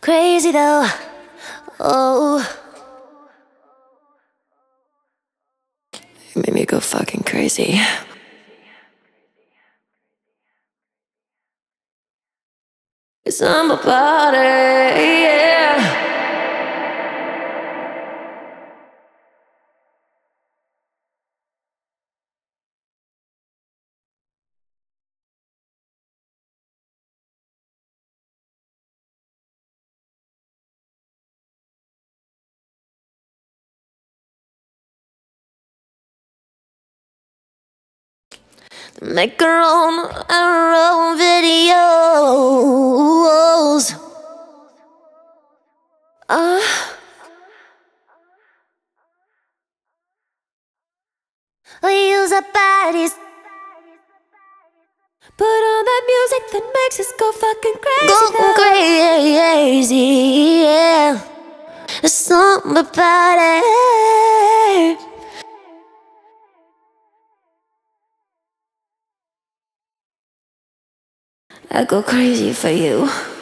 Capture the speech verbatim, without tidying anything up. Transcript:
Crazy though, oh, you made me go fucking crazy. Cause I'm a party, yeah. Make her own, our own videos. Uh, we use our bodies. Put on that music that makes us go fucking crazy. Go crazy, yeah. There's something about it. I go crazy for you.